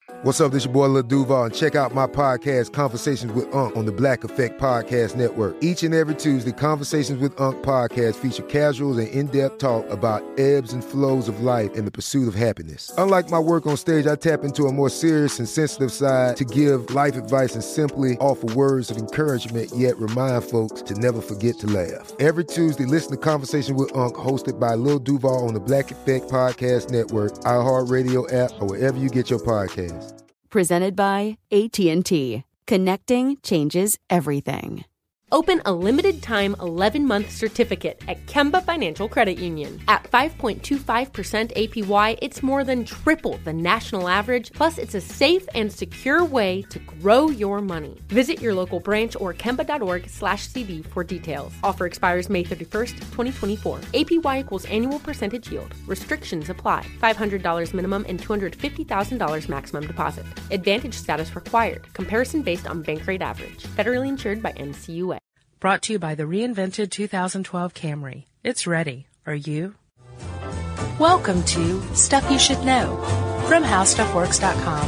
What's up, this your boy Lil Duval, and check out my podcast, Conversations with Unc, on the Black Effect Podcast Network. Each and every Tuesday, Conversations with Unc podcast feature casuals and in-depth talk about ebbs and flows of life and the pursuit of happiness. Unlike my work on stage, I tap into a more serious and sensitive side to give life advice and simply offer words of encouragement, yet remind folks to never forget to laugh. Every Tuesday, listen to Conversations with Unc, hosted by Lil Duval on the Black Effect Podcast Network, iHeartRadio app, or wherever you get your podcasts. Presented by AT&T. Connecting changes everything. Open a limited-time 11-month certificate at Kemba Financial Credit Union. At 5.25% APY, it's more than triple the national average, plus it's a safe and secure way to grow your money. Visit your local branch or kemba.org/cb for details. Offer expires May 31st, 2024. APY equals annual percentage yield. Restrictions apply. $500 minimum and $250,000 maximum deposit. Advantage status required. Comparison based on bank rate average. Federally insured by NCUA. Brought to you by the reinvented 2012 Camry. It's ready. Are you? Welcome to Stuff You Should Know from HowStuffWorks.com.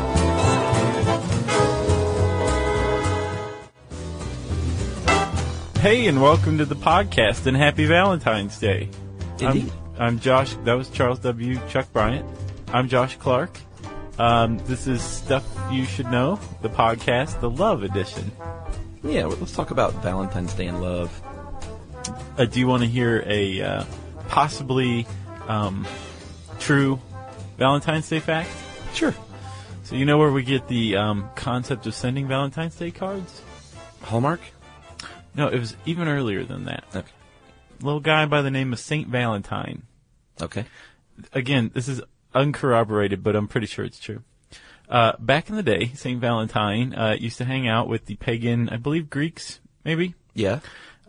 Hey, and welcome to the podcast, and happy Valentine's Day. Indeed. I'm Josh. That was Charles W. Chuck Bryant. I'm Josh Clark. This is Stuff You Should Know, the podcast, the Love Edition. Yeah, well, let's talk about Valentine's Day and love. Do you want to hear a possibly true Valentine's Day fact? Sure. So you know where we get the concept of sending Valentine's Day cards? Hallmark? No, it was even earlier than that. Okay. A little guy by the name of Saint Valentine. Okay. Again, this is uncorroborated, but I'm pretty sure it's true. Back in the day, St. Valentine used to hang out with the pagan, I believe, Greeks, maybe? Yeah.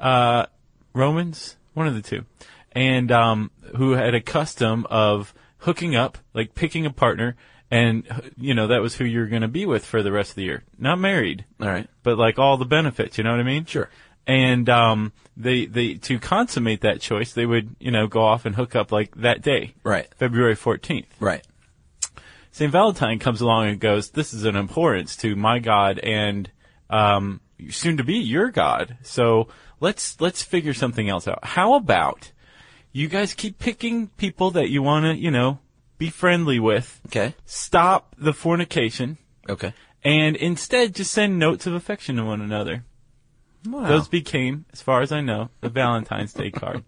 Romans, one of the two. And who had a custom of hooking up, like picking a partner, and, you know, that was who you were going to be with for the rest of the year. Not married. All right. But, like, all the benefits, you know what I mean? Sure. And they to consummate that choice, they would, you know, go off and hook up, like, that day. Right. February 14th. Right. St. Valentine comes along and goes, this is an importance to my God and soon to be your God. So let's figure something else out. How about you guys keep picking people that you want to, you know, be friendly with. Okay. Stop the fornication. Okay. And instead just send notes of affection to one another. Wow. Those became, as far as I know, the Valentine's Day card.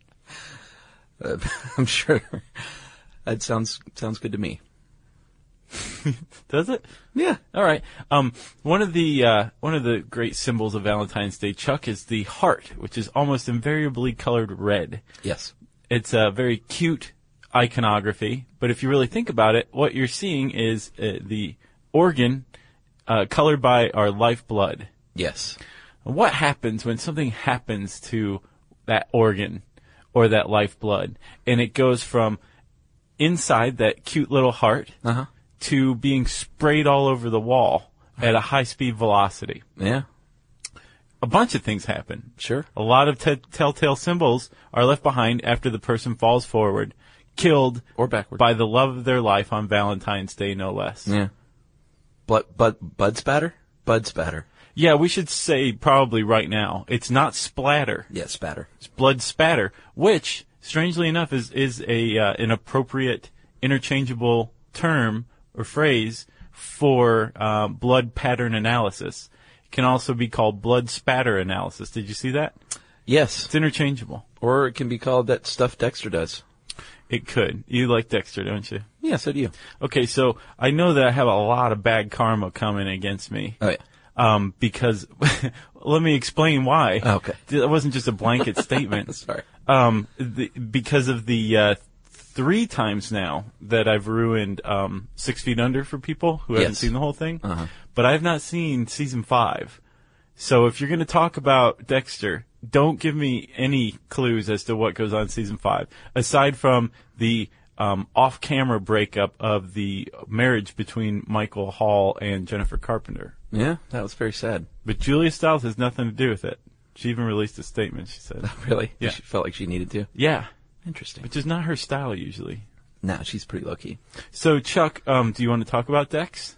I'm sure that sounds good to me. Does it? Yeah. All right. One of the great symbols of Valentine's Day, Chuck, is the heart, which is almost invariably colored red. Yes. It's a very cute iconography, but if you really think about it, what you're seeing is the organ colored by our lifeblood. Yes. What happens when something happens to that organ or that lifeblood, and it goes from inside that cute little heart to being sprayed all over the wall at a high-speed velocity? Yeah. A bunch of things happen. Sure. A lot of telltale symbols are left behind after the person falls forward, killed or backward by the love of their life on Valentine's Day, no less. Yeah. Bud spatter? Bud spatter. Yeah, we should say probably right now, it's not splatter. Yeah, spatter. It's blood spatter, which, strangely enough, is an appropriate interchangeable term or phrase for blood pattern analysis. It can also be called blood spatter analysis. Did you see that? Yes. It's interchangeable. Or it can be called that stuff Dexter does. It could. You like Dexter, don't you? Yeah, so do you. Okay, so I know that I have a lot of bad karma coming against me. Oh, yeah. Because, let me explain why. Okay. It wasn't just a blanket statement. Sorry. Because of the 3 times now that I've ruined 6 Feet Under for people who haven't seen the whole thing. But I've not seen season 5. So if you're going to talk about Dexter, don't give me any clues as to what goes on in season 5, aside from the off-camera breakup of the marriage between Michael Hall and Jennifer Carpenter. Yeah, that was very sad. But Julia Stiles has nothing to do with it. She even released a statement, she said. Really? Yeah. She felt like she needed to? Yeah. Interesting. Which is not her style usually. No, she's pretty low-key. So, Chuck, do you want to talk about Dex?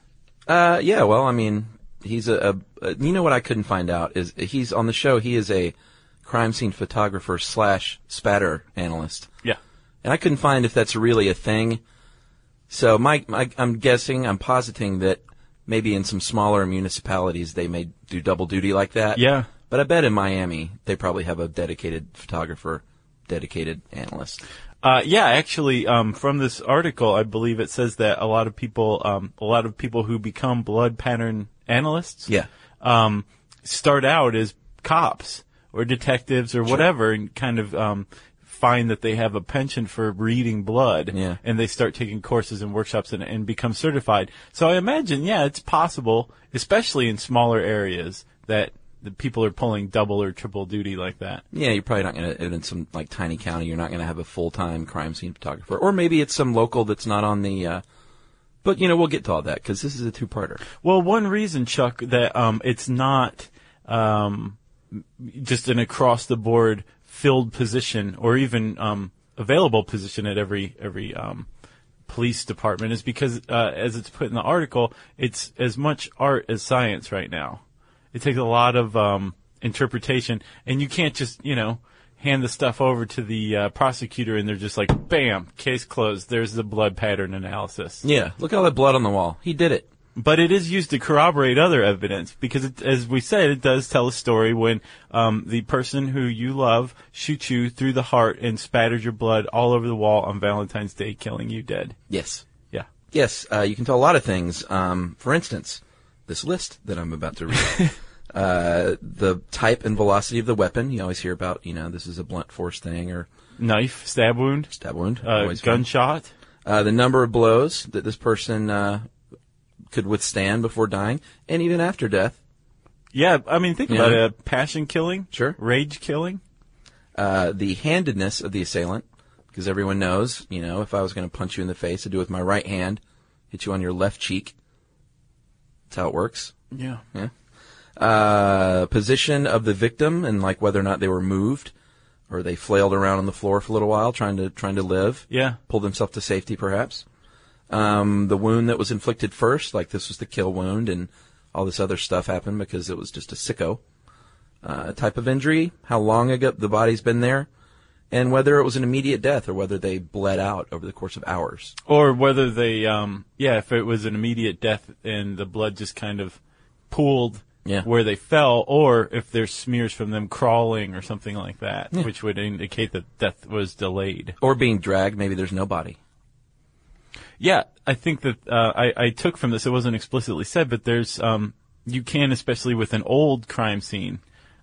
Yeah, well, I mean, he's you know what I couldn't find out is he's on the show. He is a crime scene photographer / spatter analyst. Yeah. And I couldn't find if that's really a thing. So I'm positing that maybe in some smaller municipalities they may do double duty like that. Yeah. But I bet in Miami they probably have a dedicated photographer, dedicated analyst. Yeah, actually, from this article, I believe it says that a lot of people who become blood pattern analysts, start out as cops or detectives or whatever, and kind of find that they have a penchant for reading blood, and they start taking courses and workshops and become certified. So I imagine, it's possible, especially in smaller areas, that the people are pulling double or triple duty like that. Yeah, you're probably not going to, in some like tiny county, you're not going to have a full-time crime scene photographer. Or maybe it's some local that's not on the, but we'll get to all that because this is a two-parter. Well, one reason, Chuck, that it's not just an across-the-board filled position or even available position at every police department is because, as it's put in the article, it's as much art as science right now. It takes a lot of interpretation, and you can't just, hand the stuff over to the prosecutor and they're just like, bam, case closed. There's the blood pattern analysis. Yeah, look at all that blood on the wall. He did it. But it is used to corroborate other evidence because, as we said, it does tell a story when the person who you love shoots you through the heart and spatters your blood all over the wall on Valentine's Day, killing you dead. Yes. Yeah. Yes, you can tell a lot of things. For instance, this list that I'm about to read. The type and velocity of the weapon. You always hear about, this is a blunt force thing or... Knife, stab wound. Gunshot. The number of blows that this person could withstand before dying, and even after death. Yeah, I mean, think about it. Passion killing. Sure. Rage killing. The handedness of the assailant, because everyone knows, if I was going to punch you in the face, I'd do it with my right hand, hit you on your left cheek. That's how it works. Yeah. Position of the victim and like whether or not they were moved or they flailed around on the floor for a little while trying to live. Yeah. Pull themselves to safety perhaps. The wound that was inflicted first, like this was the kill wound and all this other stuff happened because it was just a sicko. Type of injury, how long ago the body's been there, and whether it was an immediate death or whether they bled out over the course of hours. Or whether they, if it was an immediate death and the blood just kind of pooled where they fell, or if there's smears from them crawling or something like that, which would indicate that death was delayed. Or being dragged, maybe there's no body. Yeah, I think that I took from this, it wasn't explicitly said, but there's, you can, especially with an old crime scene,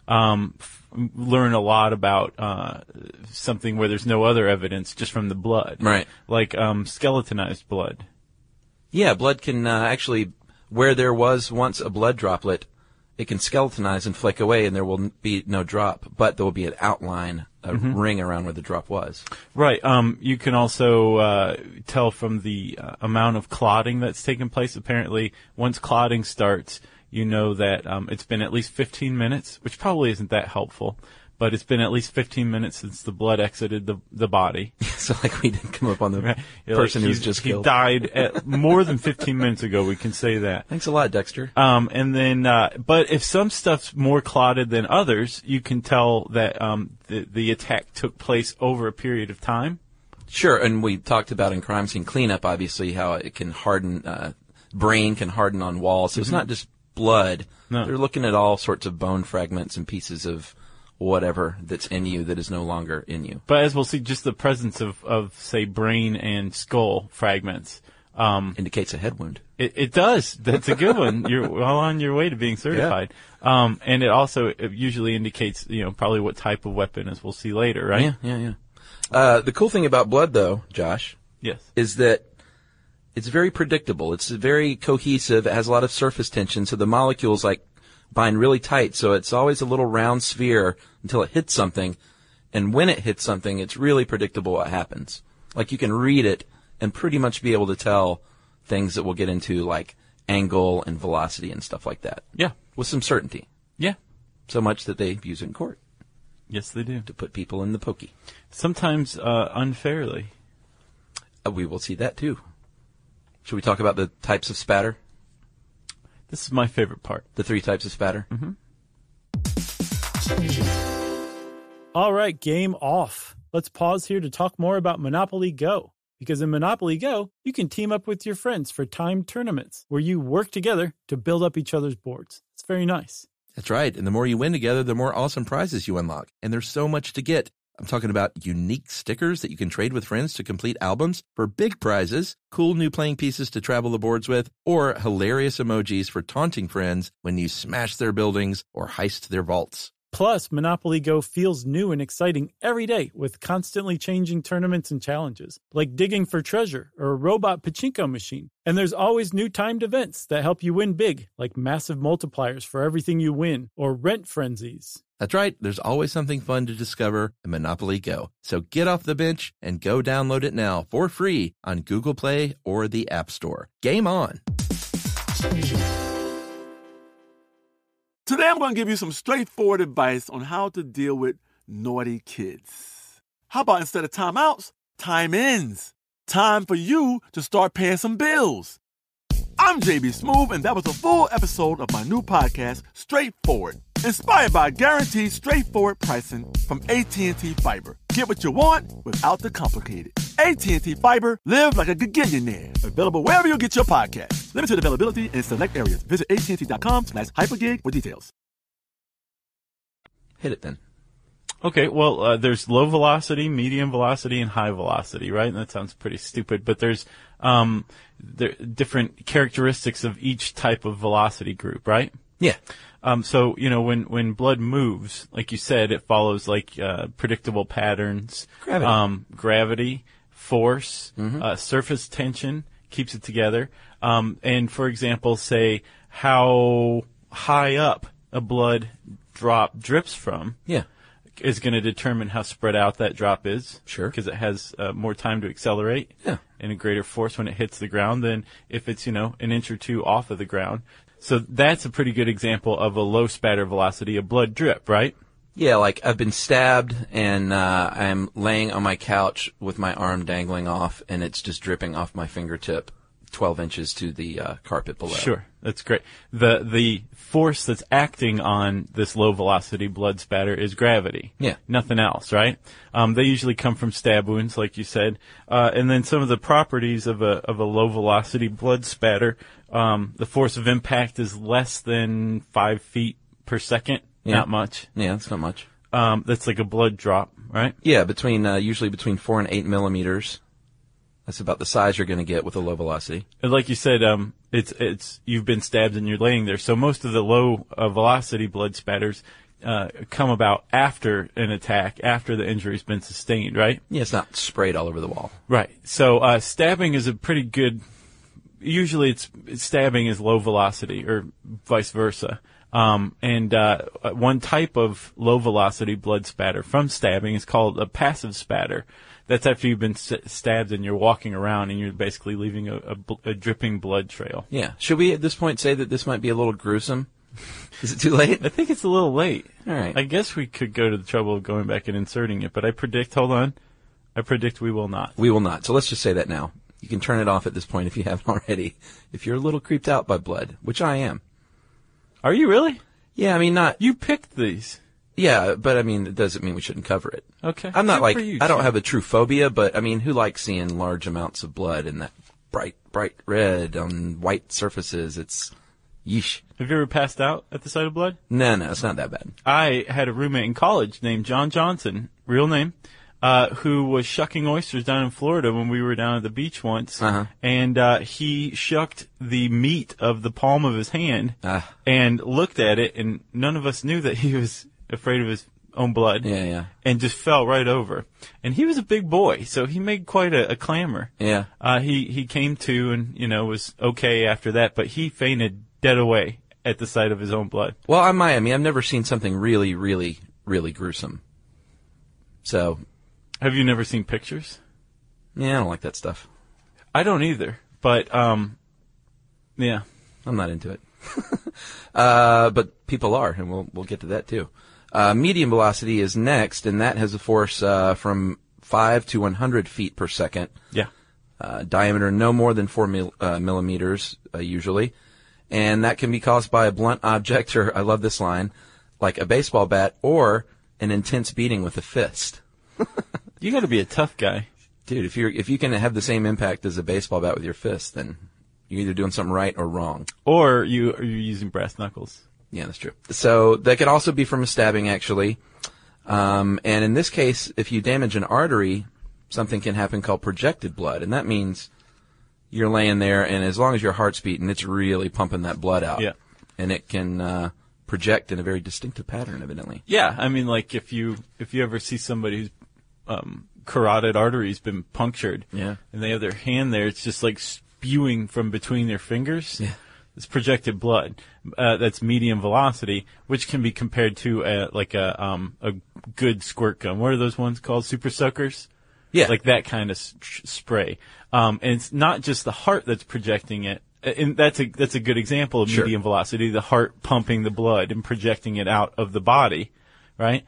learn a lot about something where there's no other evidence just from the blood. Right. Like skeletonized blood. Yeah, blood can actually, where there was once a blood droplet, it can skeletonize and flake away and there will be no drop, but there will be an outline, a ring around where the drop was. Right. You can also tell from the amount of clotting that's taken place. Apparently, once clotting starts, you know that it's been at least 15 minutes, which probably isn't that helpful, but it's been at least 15 minutes since the blood exited the body. So like we didn't come up on the person who's just killed. He died at more than 15 minutes ago, we can say that. Thanks a lot, Dexter. And then, but if some stuff's more clotted than others, you can tell that the attack took place over a period of time. Sure, and we talked about in crime scene cleanup, obviously, how it can harden, brain can harden on walls. So it's not just blood. No. They're looking at all sorts of bone fragments and pieces of whatever that's in you that is no longer in you. But as we'll see, just the presence of say, brain and skull fragments indicates a head wound. It does. That's a good one. You're well on your way to being certified. Yeah. And it usually indicates, probably what type of weapon, as we'll see later, right? Yeah. The cool thing about blood, though, Josh, yes, is that it's very predictable. It's very cohesive. It has a lot of surface tension, so the molecules bind really tight. So it's always a little round sphere until it hits something, and when it hits something, it's really predictable what happens. Like you can read it and pretty much be able to tell things that we'll get into, like angle and velocity and stuff like that. Yeah, with some certainty. Yeah, so much that they use it in court. Yes, they do. To put people in the pokey. Sometimes unfairly. We will see that too. Should we talk about the types of spatter? This is my favorite part. The 3 types of spatter? Mm-hmm. All right, game off. Let's pause here to talk more about Monopoly Go. Because in Monopoly Go, you can team up with your friends for timed tournaments where you work together to build up each other's boards. It's very nice. That's right. And the more you win together, the more awesome prizes you unlock. And there's so much to get. I'm talking about unique stickers that you can trade with friends to complete albums for big prizes, cool new playing pieces to travel the boards with, or hilarious emojis for taunting friends when you smash their buildings or heist their vaults. Plus, Monopoly Go feels new and exciting every day with constantly changing tournaments and challenges, like digging for treasure or a robot pachinko machine. And there's always new timed events that help you win big, like massive multipliers for everything you win or rent frenzies. That's right. There's always something fun to discover in Monopoly Go. So get off the bench and go download it now for free on Google Play or the App Store. Game on! Today I'm going to give you some straightforward advice on how to deal with naughty kids. How about instead of timeouts, time-ins? Time for you to start paying some bills. I'm JB Smoove, and that was a full episode of my new podcast, Straightforward, inspired by guaranteed straightforward pricing from AT&T Fiber. Get what you want without the complicated. AT&T Fiber, live like a gigillionaire. Available wherever you get your podcast. Limited availability in select areas. Visit AT&T.com/hypergig for details. Hit it then. Okay, well, there's low velocity, medium velocity, and high velocity, right? And that sounds pretty stupid, but there's different characteristics of each type of velocity group, right? Yeah. So, when blood moves, like you said, it follows predictable patterns. Gravity, force, surface tension keeps it together. And for example, say how high up a blood drop drips from. Yeah. Is going to determine how spread out that drop is. Sure. Because it has more time to accelerate. Yeah. And a greater force when it hits the ground than if it's, an inch or two off of the ground. So that's a pretty good example of a low spatter velocity, a blood drip, right? Yeah, like I've been stabbed and I'm laying on my couch with my arm dangling off and it's just dripping off my fingertip 12 inches to the carpet below. Sure. That's great. The force that's acting on this low velocity blood spatter is gravity. Yeah. Nothing else, right? They usually come from stab wounds, like you said. And then some of the properties of a low velocity blood spatter, the force of impact is less than 5 feet per second. Yeah. Not much. Yeah, that's not much. That's like a blood drop, right? Yeah, usually between 4 and 8 millimeters. That's about the size you're going to get with a low velocity. And like you said, it's you've been stabbed and you're laying there. So most of the low velocity blood spatters come about after an attack, after the injury's been sustained, right? Yeah, it's not sprayed all over the wall. Right. So stabbing is a pretty good. Usually, stabbing is low velocity, or vice versa. And one type of low velocity blood spatter from stabbing is called a passive spatter. That's after you've been stabbed and you're walking around and you're basically leaving a dripping blood trail. Yeah. Should we at this point say that this might be a little gruesome? Is it too late? I think it's a little late. All right. I guess we could go to the trouble of going back and inserting it, but I predict we will not. We will not. So let's just say that now. You can turn it off at this point if you haven't already. If you're a little creeped out by blood, which I am. Are you really? Yeah, I mean, not... You picked these. Yeah, but I mean, it doesn't mean we shouldn't cover it. Okay. I'm not I don't have a true phobia, but I mean, who likes seeing large amounts of blood in that bright red on white surfaces? It's yeesh. Have you ever passed out at the sight of blood? No, it's not that bad. I had a roommate in college named John Johnson, real name, who was shucking oysters down in Florida when we were down at the beach once. And he shucked the meat of the palm of his hand and looked at it, and none of us knew that he was afraid of his own blood. Yeah. And just fell right over. And he was a big boy, so he made quite a clamor. Yeah. He came to and, was okay after that, but he fainted dead away at the sight of his own blood. Well, I've never seen something really, really, really gruesome. So. Have you never seen pictures? Yeah, I don't like that stuff. I don't either, but, yeah. I'm not into it. But people are, and we'll get to that too. Medium velocity is next, and that has a force from 5 to 100 feet per second. Yeah. Diameter no more than 4 millimeters, usually. And that can be caused by a blunt object, or I love this line, like a baseball bat, or an intense beating with a fist. You got to be a tough guy, dude. If you can have the same impact as a baseball bat with your fist, then you're either doing something right or wrong. Or you're using brass knuckles. Yeah, that's true. So that could also be from a stabbing, actually. And in this case, if you damage an artery, something can happen called projected blood, and that means you're laying there, and as long as your heart's beating, it's really pumping that blood out. Yeah. And it can project in a very distinctive pattern, evidently. Yeah, I mean, like if you ever see somebody whose carotid artery's been punctured, yeah, and they have their hand there, it's just like spewing from between their fingers. Yeah. It's projected blood. That's medium velocity, which can be compared to a good squirt gun. What are those ones called? Super soakers? Yeah. Like that kind of spray. And it's not just the heart that's projecting it. And that's a good example of medium velocity, the heart pumping the blood and projecting it out of the body, right?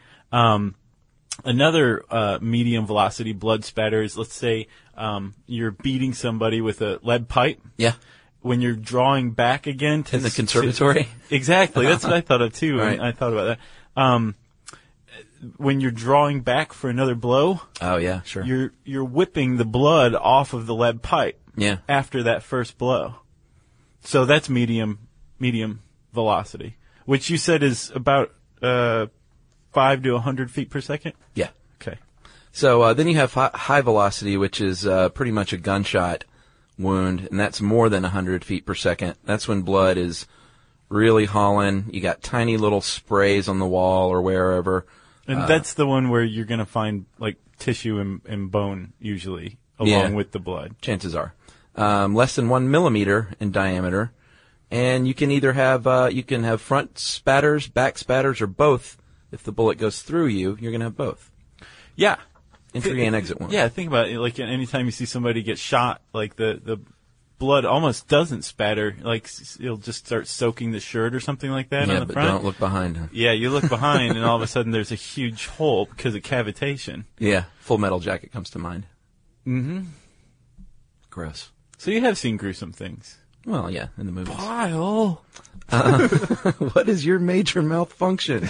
Another medium velocity blood spatter is, let's say, you're beating somebody with a lead pipe. Yeah. When you're drawing back again in the conservatory. Exactly. That's what I thought of too. Right. I thought about that. When you're drawing back for another blow. Oh yeah, sure. You're whipping the blood off of the lead pipe. Yeah. After that first blow. So that's medium velocity, which you said is about 5 to 100 feet per second. Yeah. Okay. So then you have high velocity, which is pretty much a gunshot wound, and that's more than 100 feet per second. That's when blood is really hauling. You got tiny little sprays on the wall or wherever. And that's the one where you're going to find like tissue and bone usually along with the blood. Chances are. Less than 1 millimeter in diameter. And you can either have, front spatters, back spatters, or both. If the bullet goes through you, you're going to have both. Yeah. Entry and exit wound. Yeah, think about it. Like anytime you see somebody get shot, like the blood almost doesn't spatter. Like it'll just start soaking the shirt or something like that on the but front. Don't look behind. Yeah, you look behind, and all of a sudden there's a huge hole because of cavitation. Yeah, Full Metal Jacket comes to mind. Mm-hmm. Gross. So you have seen gruesome things. Well, yeah, in the movies. Kyle. What is your major malfunction?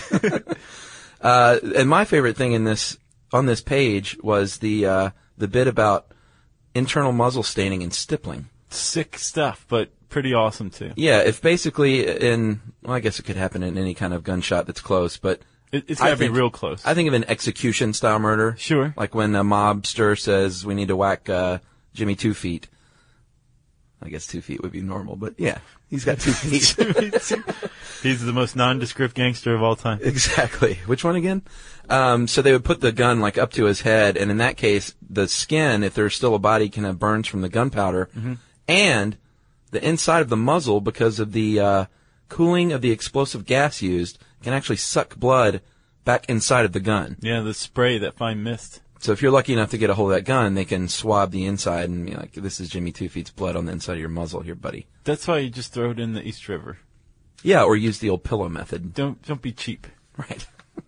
And my favorite thing on this page was the bit about internal muzzle staining and stippling. Sick stuff, but pretty awesome too. Yeah, if basically I guess it could happen in any kind of gunshot that's close, but it's got to be real close. I think of an execution style murder. Sure. Like when a mobster says we need to whack Jimmy 2 feet. I guess 2 feet would be normal, but yeah, he's got 2 feet. He's the most nondescript gangster of all time. Exactly. Which one again? So they would put the gun like up to his head, and in that case, the skin, if there's still a body, can have burns from the gunpowder, and the inside of the muzzle, because of the cooling of the explosive gas used, can actually suck blood back inside of the gun. Yeah, the spray, that fine mist. So if you're lucky enough to get a hold of that gun, they can swab the inside and be like, this is Jimmy 2 Feet's blood on the inside of your muzzle here, buddy. That's why you just throw it in the East River. Yeah, or use the old pillow method. Don't be cheap. Right.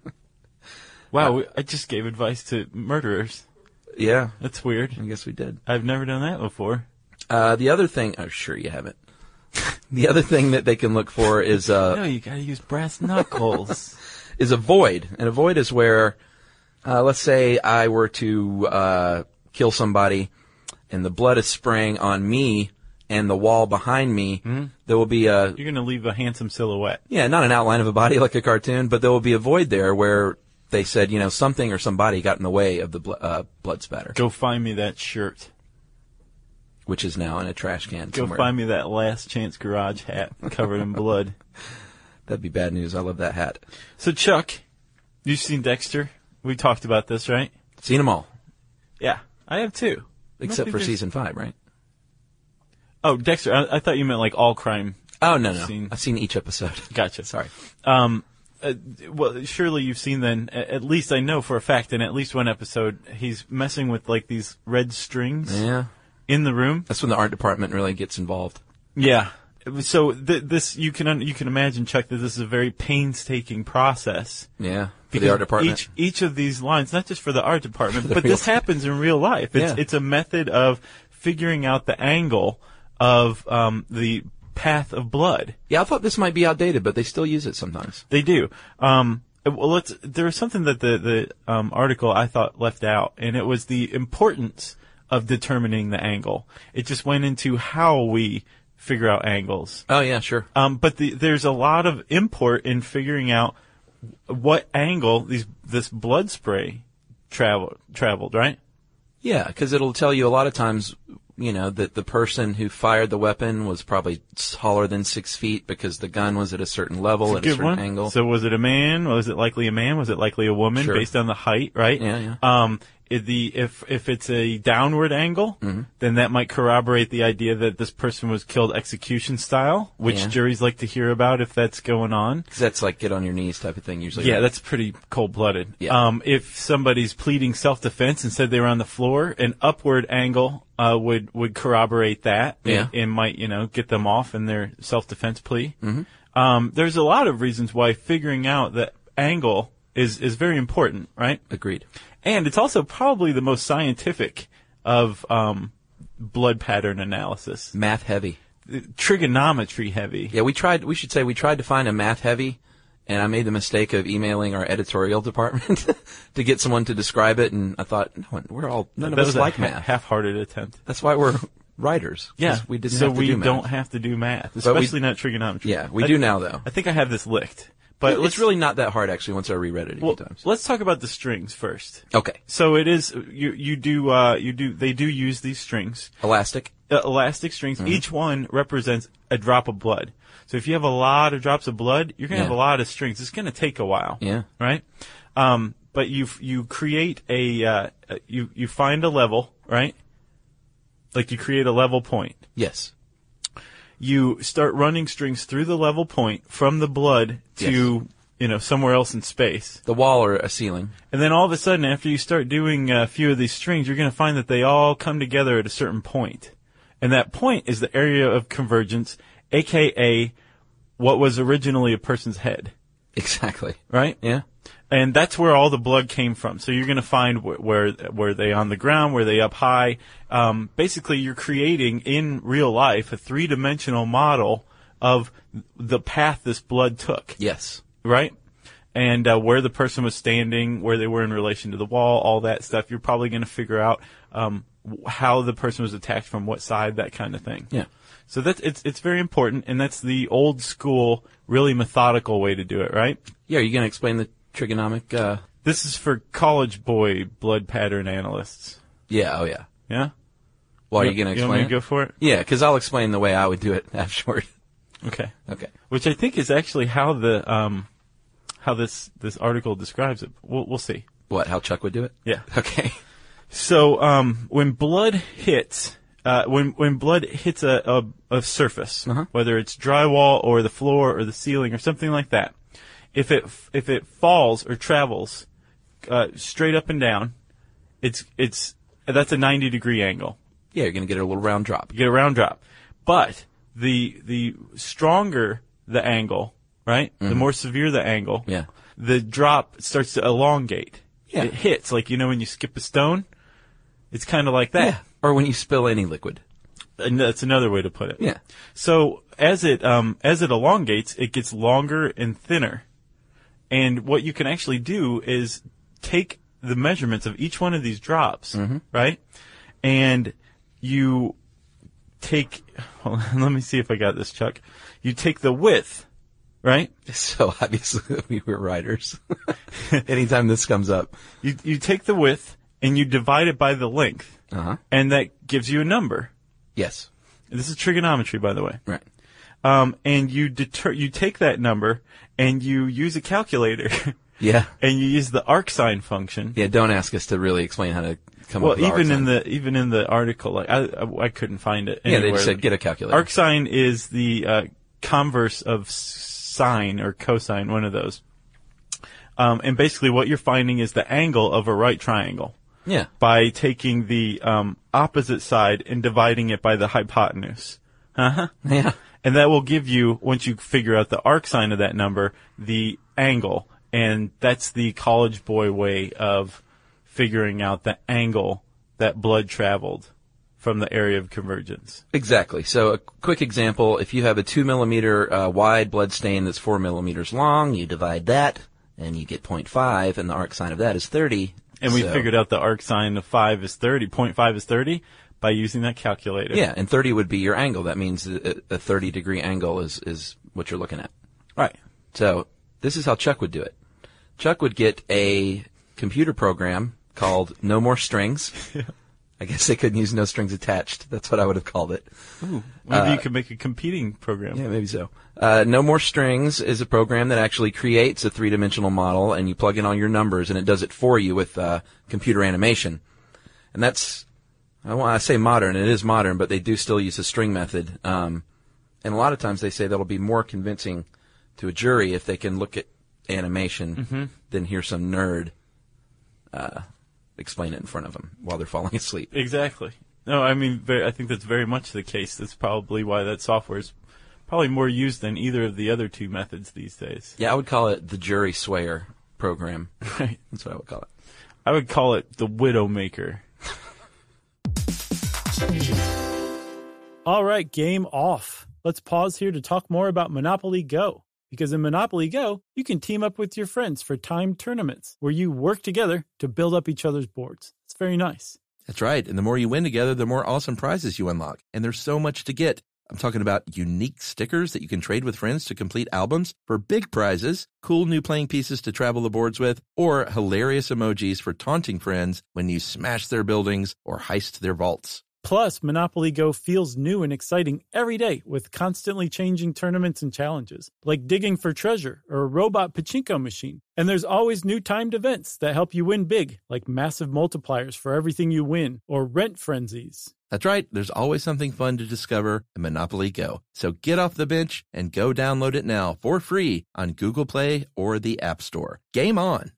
Wow, I just gave advice to murderers. Yeah. That's weird. I guess we did. I've never done that before. The other thing, oh, sure you haven't. The other thing that they can look for is, no, you gotta use brass knuckles. is a void. And a void is where, let's say I were to kill somebody and the blood is spraying on me and the wall behind me, there will be You're going to leave a handsome silhouette. Yeah, not an outline of a body like a cartoon, but there will be a void there where they said, something or somebody got in the way of the blood spatter. Go find me that shirt. Which is now in a trash can Go somewhere. find me that Last Chance Garage hat covered in blood. That'd be bad news. I love that hat. So, Chuck, you've seen Dexter? We talked about this, right? Seen them all. Yeah, I have too. Except for season 5, right? Oh, Dexter. I thought you meant like all crime. Oh, no. I've seen each episode. Gotcha. Sorry. Well, surely you've seen then, at least I know for a fact, in at least one episode, he's messing with like these red strings. Yeah. In the room. That's when the art department really gets involved. Yeah. So this you can imagine, Chuck, that this is a very painstaking process. Yeah. For the art department. Each of these lines, not just for the art department, but this happens in real life. It's a method of figuring out the angle of the path of blood. Yeah, I thought this might be outdated, but they still use it sometimes. They do. Well, there was something that the article I thought left out, and it was the importance of determining the angle. It just went into how we figure out angles. Oh yeah, sure. But there's a lot of import in figuring out what angle this blood spray traveled, right? Yeah, because it'll tell you a lot of times, that the person who fired the weapon was probably taller than 6 feet because the gun was at a certain level, at a certain angle. So was it a man? Was it likely a man? Was it likely a woman? Sure. Based on the height, right? Yeah. If it's a downward angle, then that might corroborate the idea that this person was killed execution style, which juries like to hear about if that's going on. Because that's like get on your knees type of thing usually. Yeah, that's pretty cold-blooded. Yeah. If somebody's pleading self-defense and said they were on the floor, an upward angle would corroborate that and might, get them off in their self-defense plea. There's a lot of reasons why figuring out that angle is very important, right? Agreed. And it's also probably the most scientific of blood pattern analysis. Math heavy. Trigonometry heavy. Yeah, we tried to find a math heavy, and I made the mistake of emailing our editorial department to get someone to describe it, and I thought, none of us like math. Half-hearted attempt. That's why we're writers. Yeah, we didn't have to do math. don't have to do math, especially not trigonometry. Yeah, we do now, though. I think I have this licked. But it's really not that hard, actually, once I reread it a few times. Let's talk about the strings first. Okay. So it is, they do use these strings. Elastic strings. Each one represents a drop of blood. So if you have a lot of drops of blood, you're going to have a lot of strings. It's going to take a while. Yeah. Right? But you create you find a level, right? Like you create a level point. Yes. You start running strings through the level point from the blood to, somewhere else in space. The wall or a ceiling. And then all of a sudden, after you start doing a few of these strings, you're going to find that they all come together at a certain point. And that point is the area of convergence, a.k.a. what was originally a person's head. Exactly. Right? Yeah. And that's where all the blood came from. So you're going to find where they on the ground, were they up high. Basically, you're creating in real life a three-dimensional model of the path this blood took. Yes. Right? And where the person was standing, where they were in relation to the wall, all that stuff. You're probably going to figure out how the person was attacked from what side, that kind of thing. Yeah. So it's very important, and that's the old school, really methodical way to do it, right? Yeah. Are you going to explain the trigonomic? This is for college boy blood pattern analysts. Yeah. Oh, yeah. Yeah? Well, are you going to explain You want me it? to go for it? Yeah, because I'll explain the way I would do it afterward. Okay. Okay. Which I think is actually how how this article describes it. We'll see. What? How Chuck would do it? Yeah. Okay. So when blood hits when blood hits a surface, whether it's drywall or the floor or the ceiling or something like that, if it falls or travels straight up and down, that's a 90-degree angle. Yeah, you're going to get a little round drop. You get a round drop. But the stronger the angle, right? The more severe the angle, the drop starts to elongate. Yeah. It hits, like, when you skip a stone, it's kind of like that. Yeah. Or when you spill any liquid. And that's another way to put it. Yeah. So as it elongates, it gets longer and thinner. And what you can actually do is take the measurements of each one of these drops, right? And you take, let me see if I got this, Chuck. You take the width, right? So obviously we were writers. Anytime this comes up. You take the width and you divide it by the length. And that gives you a number. Yes. This is trigonometry, by the way. Right. And you take that number and you use a calculator. Yeah. And you use the arcsine function. Yeah, don't ask us to really explain how to come up with even in the article, like I couldn't find it anywhere. Yeah, they just said get a calculator. Arcsine is the converse of sine or cosine, one of those. And basically what you're finding is the angle of a right triangle. Yeah. By taking the opposite side and dividing it by the hypotenuse. Yeah. And that will give you, once you figure out the arcsine of that number, the angle. And that's the college boy way of figuring out the angle that blood traveled from the area of convergence. Exactly. So a quick example, if you have a 2 millimeter wide blood stain that's 4 millimeters long, you divide that, and you get 0.5, and the arc sine of that is 30. And we figured out the arc sine of 5 is 30, 0.5 is 30, by using that calculator. Yeah, and 30 would be your angle. That means a 30-degree angle is what you're looking at. Right. So this is how Chuck would do it. Chuck would get a computer program called No More Strings. Yeah. I guess they couldn't use No Strings Attached. That's what I would have called it. Ooh, maybe you could make a competing program. Yeah, maybe so. No More Strings is a program that actually creates a three-dimensional model, and you plug in all your numbers, and it does it for you with computer animation. And that's, I say modern, it is modern, but they do still use the string method. And a lot of times they say that'll be more convincing to a jury if they can look at animation than hear some nerd explain it in front of them while they're falling asleep. Exactly. No, I mean, I think that's very much the case. That's probably why that software is probably more used than either of the other two methods these days. Yeah, I would call it the jury swayer program. Right. That's what I would call it. I would call it the Widowmaker. All right, game off. Let's pause here to talk more about Monopoly Go. Because in Monopoly Go, you can team up with your friends for timed tournaments where you work together to build up each other's boards. It's very nice. That's right. And the more you win together, the more awesome prizes you unlock. And there's so much to get. I'm talking about unique stickers that you can trade with friends to complete albums for big prizes, cool new playing pieces to travel the boards with, or hilarious emojis for taunting friends when you smash their buildings or heist their vaults. Plus, Monopoly Go feels new and exciting every day with constantly changing tournaments and challenges, like digging for treasure or a robot pachinko machine. And there's always new timed events that help you win big, like massive multipliers for everything you win or rent frenzies. That's right. There's always something fun to discover in Monopoly Go. So get off the bench and go download it now for free on Google Play or the App Store. Game on!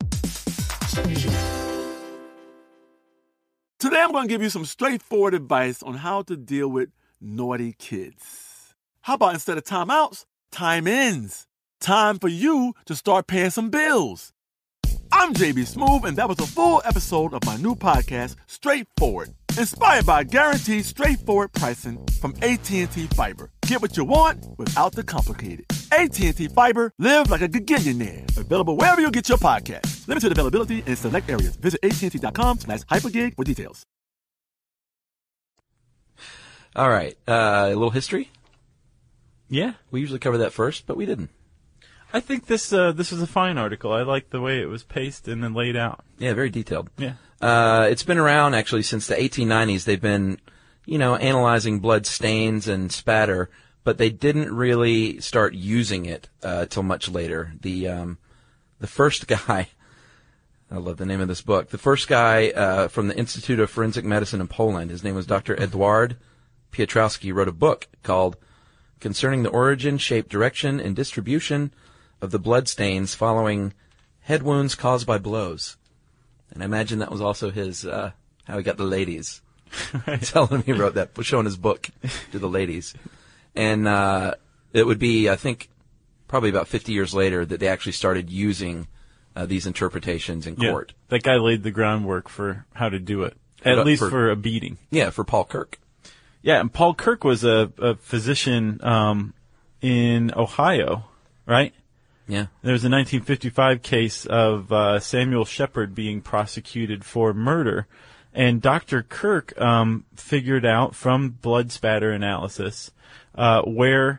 Today I'm going to give you some straightforward advice on how to deal with naughty kids. How about instead of timeouts, time-ins? Time for you to start paying some bills. I'm JB Smoove, and that was a full episode of my new podcast, Straightforward, inspired by guaranteed straightforward pricing from AT&T Fiber. Get what you want without the complicated. AT&T Fiber, live like a gigillionaire. Available wherever you get your podcast. Limited availability in select areas. Visit AT&T.com/hypergig for details. All right. A little history? Yeah. We usually cover that first, but we didn't. I think this was a fine article. I like the way it was paced and then laid out. Yeah, very detailed. Yeah. It's been around, actually, since the 1890s. They've been, analyzing blood stains and spatter, but they didn't really start using it till much later. The first guy, I love the name of this book, the first guy from the Institute of Forensic Medicine in Poland, his name was Dr. Eduard Piotrowski, wrote a book called Concerning the Origin, Shape, Direction, and Distribution of the Blood Stains Following Head Wounds Caused by Blows. And I imagine that was also his, how he got the ladies. Right. Telling him he wrote that, showing his book to the ladies. And it would be, I think, probably about 50 years later that they actually started using these interpretations in court. That guy laid the groundwork for how to do it, at least for a beating. Yeah, for Paul Kirk. Yeah, and Paul Kirk was a physician in Ohio, right? Yeah. There was a 1955 case of Samuel Shepard being prosecuted for murder, and Dr. Kirk figured out from blood spatter analysis where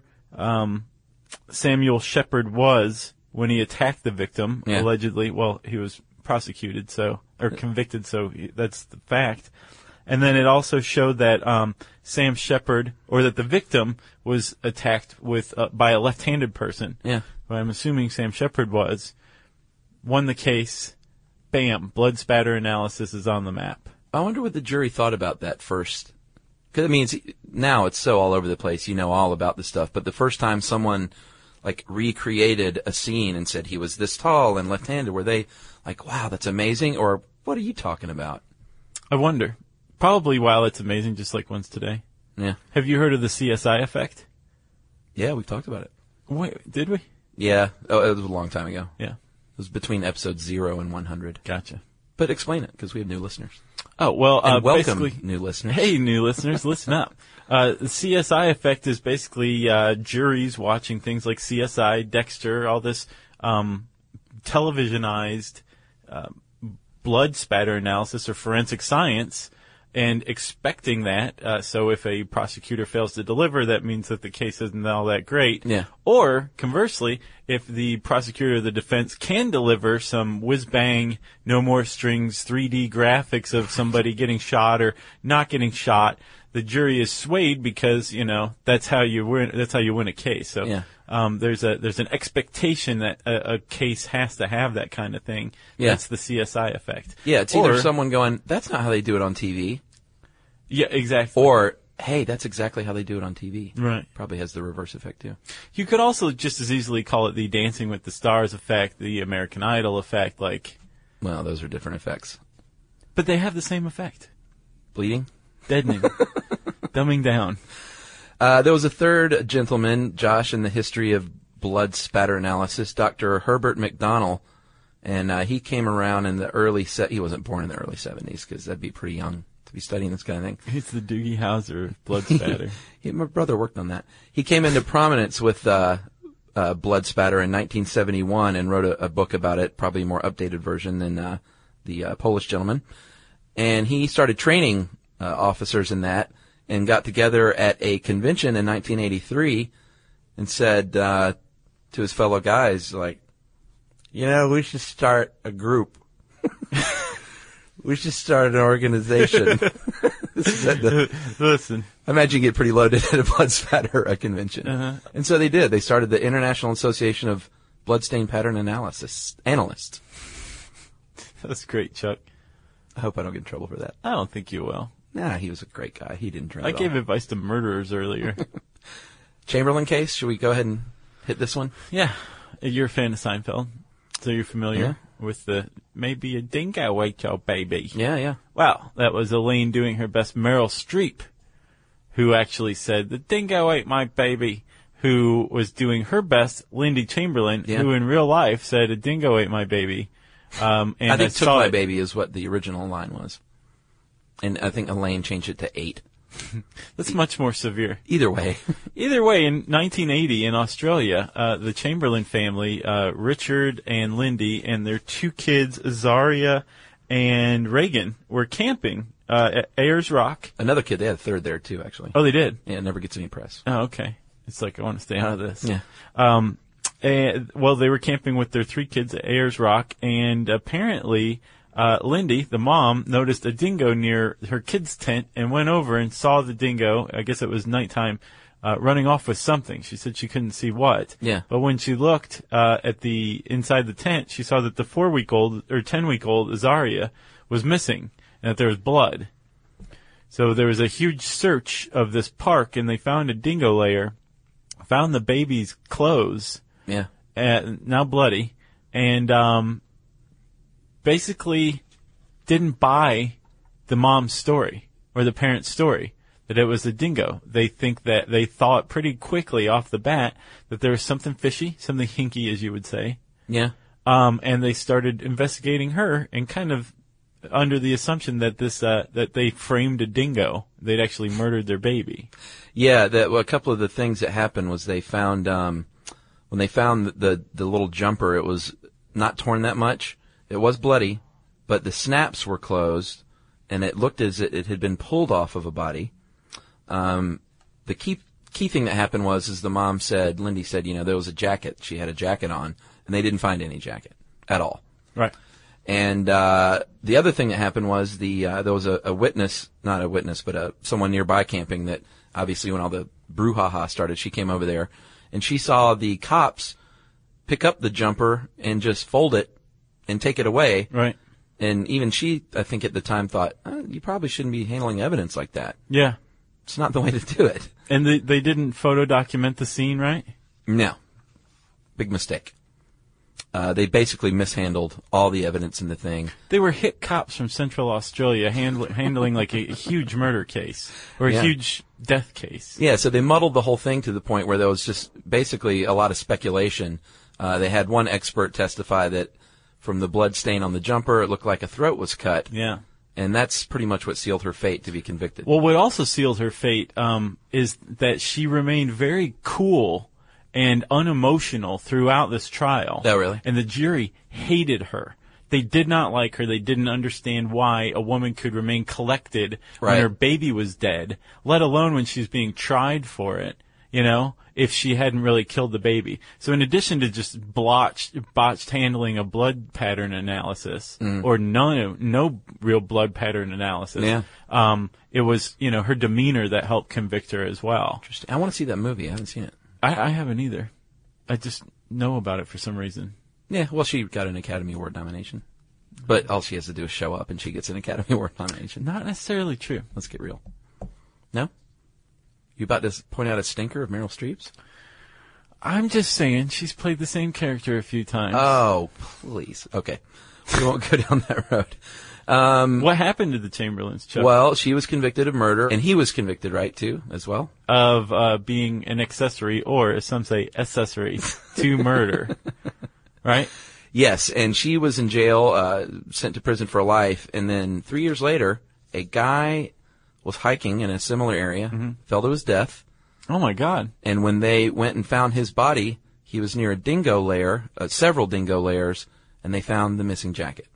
Samuel Shepard was when he attacked the victim, allegedly. Well, he was prosecuted, or convicted, so that's the fact. And then it also showed that Sam Shepard, or that the victim was attacked by a left-handed person. Yeah. Who I'm assuming Sam Shepard won the case. Bam, blood spatter analysis is on the map. I wonder what the jury thought about that first. Because, now it's so all over the place. You know all about this stuff. But the first time someone, recreated a scene and said he was this tall and left-handed, were they like, wow, that's amazing? Or, what are you talking about? I wonder. Probably while it's amazing, just like ones today. Yeah. Have you heard of the CSI effect? Yeah, we've talked about it. Wait, did we? Yeah. Oh, it was a long time ago. Yeah. It was between episode 0 and 100. Gotcha. But explain it, because we have new listeners. Oh, well, and welcome, basically, new listeners. Hey, new listeners, listen up. The CSI effect is basically juries watching things like CSI, Dexter, all this televisionized blood spatter analysis or forensic science, and expecting that. So if a prosecutor fails to deliver, that means that the case isn't all that great. Yeah. Or, conversely, if the prosecutor or the defense can deliver some whiz-bang, no more strings, 3D graphics of somebody getting shot or not getting shot, the jury is swayed because, that's how you win a case. So, yeah. There's an expectation that a case has to have that kind of thing. Yeah. That's the CSI effect. Yeah, it's either someone going, that's not how they do it on TV. Yeah, exactly. Or, hey, that's exactly how they do it on TV. Right. Probably has the reverse effect, too. You could also just as easily call it the Dancing with the Stars effect, the American Idol effect, Well, those are different effects. But they have the same effect. Bleeding? Deadening. Dumbing down. There was a third gentleman, Josh, in the history of blood spatter analysis, Dr. Herbert McDonnell, and he came around in the he wasn't born in the early 70s, because that'd be pretty young to be studying this kind of thing. It's the Doogie Howser of blood spatter. My brother worked on that. He came into prominence with blood spatter in 1971 and wrote a book about it, probably a more updated version than the Polish gentleman. And he started training officers in that, and got together at a convention in 1983 and said to his fellow guys, we should start a group. We should start an organization. Listen. I imagine you get pretty loaded at a blood spatter convention. Uh-huh. And so they did. They started the International Association of Bloodstain Pattern Analysts. That's great, Chuck. I hope I don't get in trouble for that. I don't think you will. Nah, he was a great guy. He didn't drink. I gave advice to murderers earlier. Chamberlain case? Should we go ahead and hit this one? Yeah. You're a fan of Seinfeld, so you're familiar with the maybe a dingo ate your baby. Yeah. Well, that was Elaine doing her best. Meryl Streep, who actually said, the dingo ate my baby, who was doing her best. Lindy Chamberlain, who in real life said, a dingo ate my baby. And I think took my baby is what the original line was. And I think Elaine changed it to 8. That's much more severe. Either way, in 1980 in Australia, the Chamberlain family, Richard and Lindy, and their 2 kids, Azaria and Reagan, were camping at Ayers Rock. Another kid, they had a third there too, actually. Oh, they did? Yeah, it never gets any press. Oh, okay. It's like, I want to stay out of this. Yeah. They were camping with their 3 kids at Ayers Rock, and apparently Lindy, the mom, noticed a dingo near her kid's tent and went over and saw the dingo. I guess it was nighttime, running off with something. She said she couldn't see what. Yeah. But when she looked at the inside the tent, she saw that the 10-week-old Azaria was missing and that there was blood. So there was a huge search of this park, and they found a dingo lair, found the baby's clothes. Yeah. Now bloody, and basically didn't buy the mom's story or the parent's story that it was a dingo. They thought pretty quickly off the bat that there was something fishy, something hinky, as you would say. Yeah. And they started investigating her, and kind of under the assumption that that they framed a dingo. They'd actually murdered their baby. Yeah. A couple of the things that happened was they found when they found the little jumper, it was not torn that much. It was bloody, but the snaps were closed, and it looked as if it had been pulled off of a body. The key thing that happened was the mom said, Lindy said, there was a jacket. She had a jacket on, and they didn't find any jacket at all. Right. And the other thing that happened was there was a witness, not a witness, but someone nearby camping that obviously when all the brouhaha started, she came over there, and she saw the cops pick up the jumper and just fold it and take it away. Right. And even she, I think at the time, thought, you probably shouldn't be handling evidence like that. Yeah. It's not the way to do it. And they didn't photo document the scene, right? No. Big mistake. They basically mishandled all the evidence in the thing. They were hit cops from Central Australia handling like a huge murder case or a huge death case. Yeah, so they muddled the whole thing to the point where there was just basically a lot of speculation. They had one expert testify that from the blood stain on the jumper, it looked like a throat was cut. Yeah. And that's pretty much what sealed her fate to be convicted. Well, what also sealed her fate is that she remained very cool and unemotional throughout this trial. Oh, really? And the jury hated her. They did not like her. They didn't understand why a woman could remain collected when her baby was dead, let alone when she's being tried for it, you know, if she hadn't really killed the baby. So in addition to just botched handling of blood pattern analysis, or no real blood pattern analysis, it was, you know, her demeanor that helped convict her as well. Interesting. I want to see that movie. I haven't seen it. I haven't either. I just know about it for some reason. Yeah, well, she got an Academy Award nomination. But all she has to do is show up and she gets an Academy Award nomination. Not necessarily true. Let's get real. No? You about to point out a stinker of Meryl Streep's? I'm just saying she's played the same character a few times. Oh, please. Okay. We won't go down that road. What happened to the Chamberlains, Chuck? Well, she was convicted of murder, and he was convicted, right, too, as well? Of being an accessory, or as some say, accessory to murder. Right? Yes, and she was in jail, sent to prison for life, and then 3 years later, a guy was hiking in a similar area, fell to his death. Oh, my God. And when they went and found his body, he was near a dingo lair, several dingo lairs, and they found the missing jacket.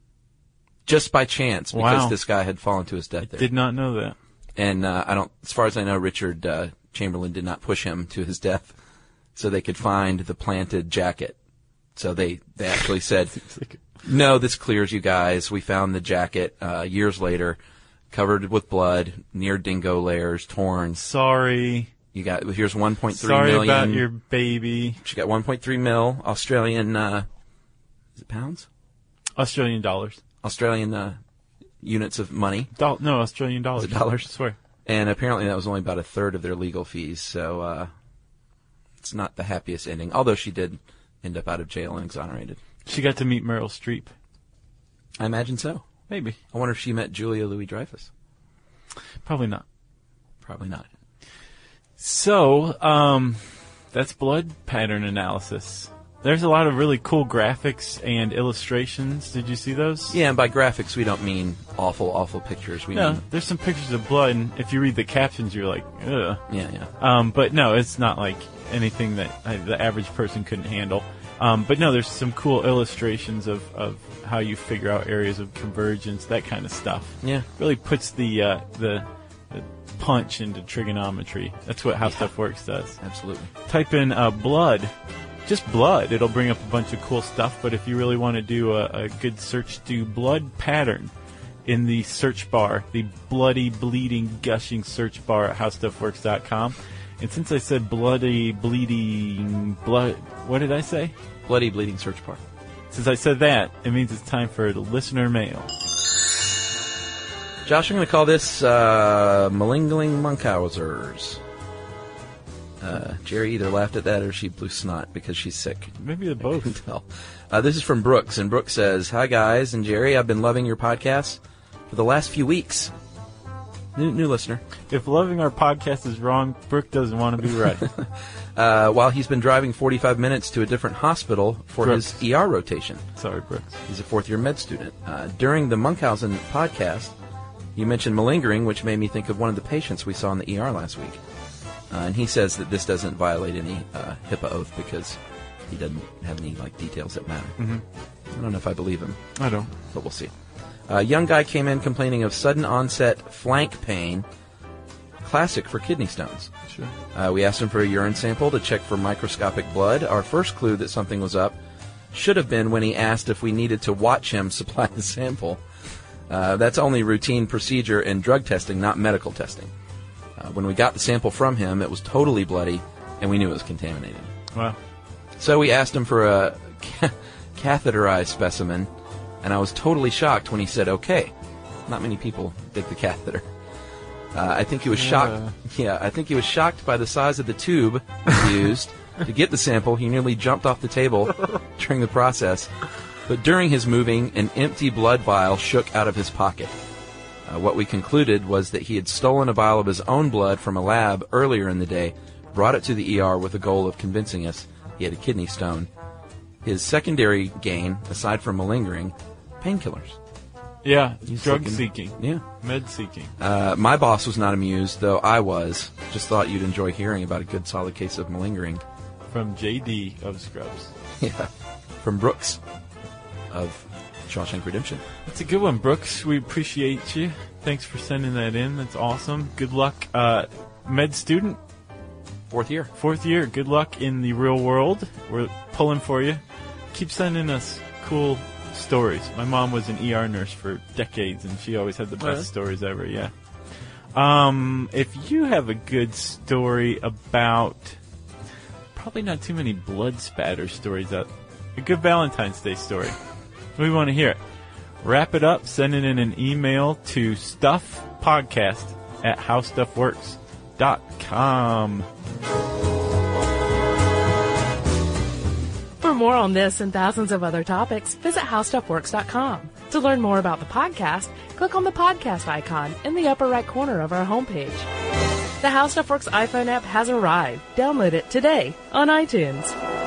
Just by chance, because this guy had fallen to his death there. Did not know that. And as far as I know, Richard Chamberlain did not push him to his death so they could find the planted jacket. So they actually said, no, this clears you guys. We found the jacket years later, covered with blood, near dingo lairs, torn. Sorry. Here's 1.3 million. Sorry about your baby. She got 1.3 mil Australian, is it pounds? Australian dollars. Australian units of money. No, Australian dollars. Is it dollars? I swear. And apparently that was only about a third of their legal fees, so it's not the happiest ending. Although she did end up out of jail and exonerated. She got to meet Meryl Streep. I imagine so. Maybe. I wonder if she met Julia Louis-Dreyfus. Probably not. Probably not. So, that's blood pattern analysis. There's a lot of really cool graphics and illustrations. Did you see those? Yeah, and by graphics we don't mean awful, awful pictures. We mean there's some pictures of blood, and if you read the captions, you're like, ugh. Yeah. But no, it's not like anything that the average person couldn't handle. But no, there's some cool illustrations of how you figure out areas of convergence, that kind of stuff. Yeah. Really puts the punch into trigonometry. That's what How Stuff Works does. Absolutely. Type in blood. Just blood. It'll bring up a bunch of cool stuff, but if you really want to do a good search, do blood pattern in the search bar, the bloody, bleeding, gushing search bar at howstuffworks.com. And since I said bloody, bleeding, blood, what did I say? Bloody, bleeding search bar. Since I said that, it means it's time for the listener mail. Josh, I'm going to call this Malingling Munkhausers. Jerry either laughed at that or she blew snot because she's sick. Maybe they're both. This is from Brooks, and Brooks says, "Hi guys and Jerry, I've been loving your podcast for the last few weeks." New listener. If loving our podcast is wrong, Brooke doesn't want to be right. While he's been driving 45 minutes to a different hospital for his ER rotation. Sorry, Brooks. He's a fourth-year med student. During the Munkhausen podcast, you mentioned malingering, which made me think of one of the patients we saw in the ER last week. And he says that this doesn't violate any HIPAA oath because he doesn't have any details that matter. Mm-hmm. I don't know if I believe him. I don't. But we'll see. A young guy came in complaining of sudden onset flank pain, classic for kidney stones. Sure. We asked him for a urine sample to check for microscopic blood. Our first clue that something was up should have been when he asked if we needed to watch him supply the sample. That's only routine procedure in drug testing, not medical testing. When we got the sample from him, it was totally bloody, and we knew it was contaminated. Wow. So we asked him for a catheterized specimen, and I was totally shocked when he said, okay. Not many people dig the catheter. I think he was shocked. Yeah, I think he was shocked by the size of the tube used to get the sample. He nearly jumped off the table during the process. But during his moving, an empty blood vial shook out of his pocket. What we concluded was that he had stolen a vial of his own blood from a lab earlier in the day, brought it to the ER with the goal of convincing us he had a kidney stone. His secondary gain, aside from malingering, painkillers. Yeah, He's drug looking- seeking. Yeah. Med seeking. My boss was not amused, though I was. Just thought you'd enjoy hearing about a good solid case of malingering. From JD of Scrubs. Yeah. From Brooks of Shawshank Redemption. That's a good one, Brooks. We appreciate you. Thanks for sending that in. That's awesome. Good luck. Med student. 4th year. 4th year. Good luck in the real world. We're pulling for you. Keep sending us cool stories. My mom was an ER nurse for decades, and she always had the best stories ever. Yeah. If you have a good story about, probably not too many blood spatter stories out. A good Valentine's Day story. We want to hear it. Wrap it up. Send it in an email to stuffpodcast@howstuffworks.com. For more on this and thousands of other topics, visit howstuffworks.com. To learn more about the podcast, click on the podcast icon in the upper right corner of our homepage. The How Stuff Works iPhone app has arrived. Download it today on iTunes.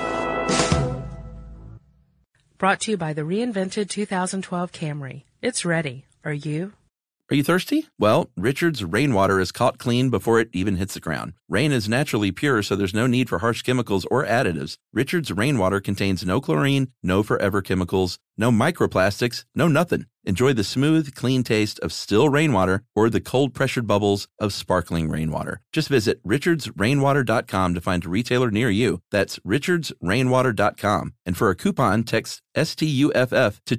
Brought to you by the reinvented 2012 Camry. It's ready. Are you? Are you thirsty? Well, Richard's rainwater is caught clean before it even hits the ground. Rain is naturally pure, so there's no need for harsh chemicals or additives. Richard's rainwater contains no chlorine, no forever chemicals, no microplastics, no nothing. Enjoy the smooth, clean taste of still rainwater or the cold-pressured bubbles of sparkling rainwater. Just visit richardsrainwater.com to find a retailer near you. That's richardsrainwater.com. And for a coupon, text STUFF to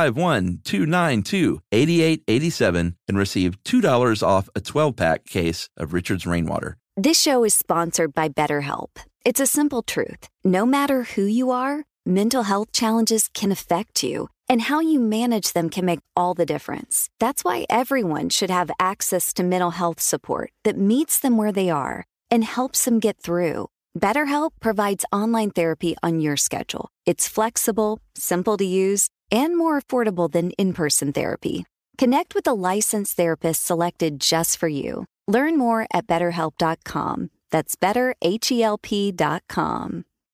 251-292-8887 and receive $2 off a 12-pack case of Richard's Rainwater. This show is sponsored by BetterHelp. It's a simple truth. No matter who you are, mental health challenges can affect you, and how you manage them can make all the difference. That's why everyone should have access to mental health support that meets them where they are and helps them get through. BetterHelp provides online therapy on your schedule. It's flexible, simple to use, and more affordable than in-person therapy. Connect with a licensed therapist selected just for you. Learn more at BetterHelp.com. That's BetterHelp.com.